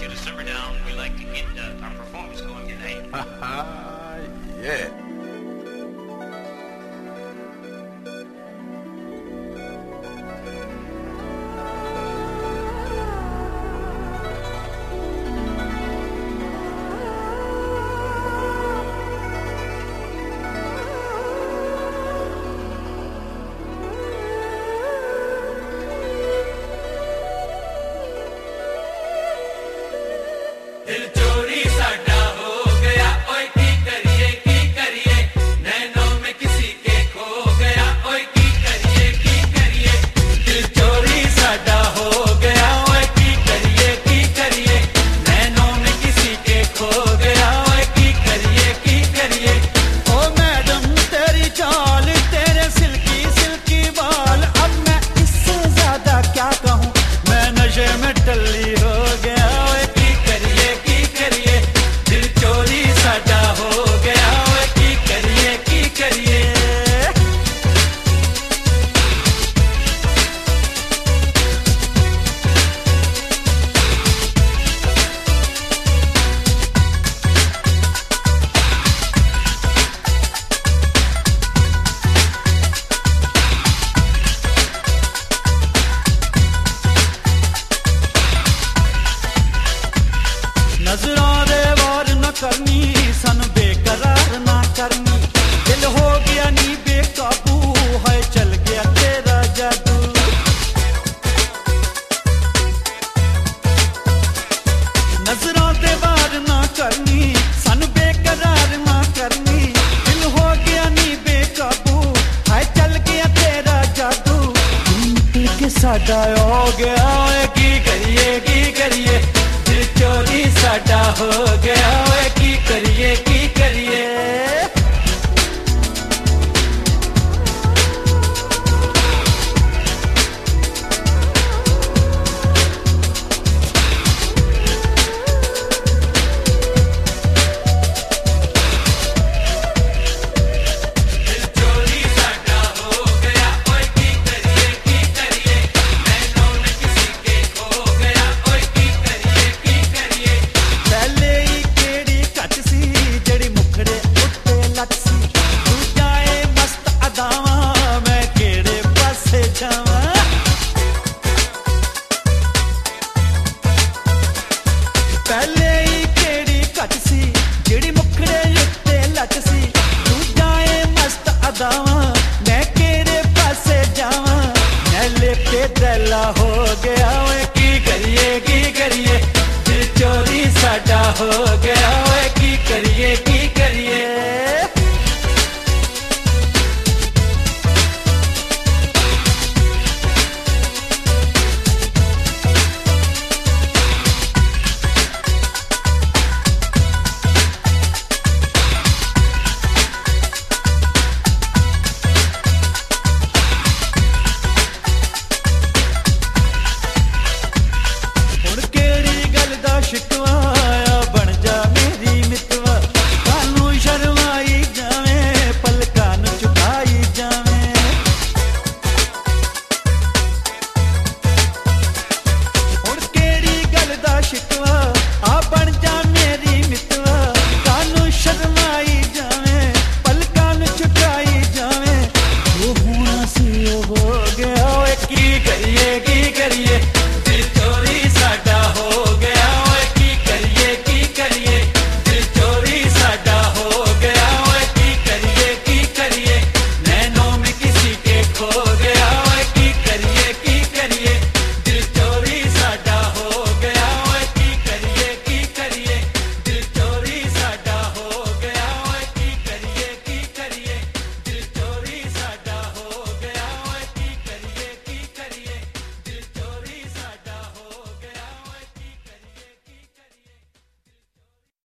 to the Simmer Down. We like to get our performance going tonight. Yeah. दिल चोरी साडा हो गया, ओए की करिए नैनों में किसी के खो गया, ओए की करिए दिल चोरी साडा हो गया, ओए की करिए नैनों में किसी के खो गया, ओए की करिए ओ मैडम तेरी चाल, तेरे सिल्की सिल्की बाल, अब मैं इससे ज्यादा क्या कहूँ, मैं नशे में टल्ली हो गया। ओए की करिए दिल चोरी साडा हो गया, ओए की करिए नजरों दे वार न करनी, सन बेकरार ना करनी, दिल हो गया नी बेकाबू, है चल गया तेरा जादू। नजरों दे वार ना करनी, सन बेकरार ना करनी, दिल हो गया नी बेकाबू, है चल गया तेरा जादू। दिल के साडा हो गया, ओए की करिए दिल चोरी साडा हो गया, ओए की करिए दिल चोरी साडा हो गया, ओए की करिए नैनों में किसी के खो गया, ओए की करिए पहले ही केड़ी कट सी, जड़ी मुखड़े उत्ते लट सी, तू जाए मस्त अदावा, मैं केड़े पासे जावा। पहले ही केड़ी कट सी, जड़ी मुखड़े उत्ते लट सी, तू जाए मस्त अदावा, मैं केड़े पासे जावा। मैं लेके दला हो गया, ओए की करिए दिल चोरी साडा हो गया, ओए की करिए हुण केड़ी गल दा शिकवा आया, बन जा मेरी मितवा, कानू शर्माई जावे, पलकां नूं चुकाई जावे। हुण केड़ी गल दा शिकवा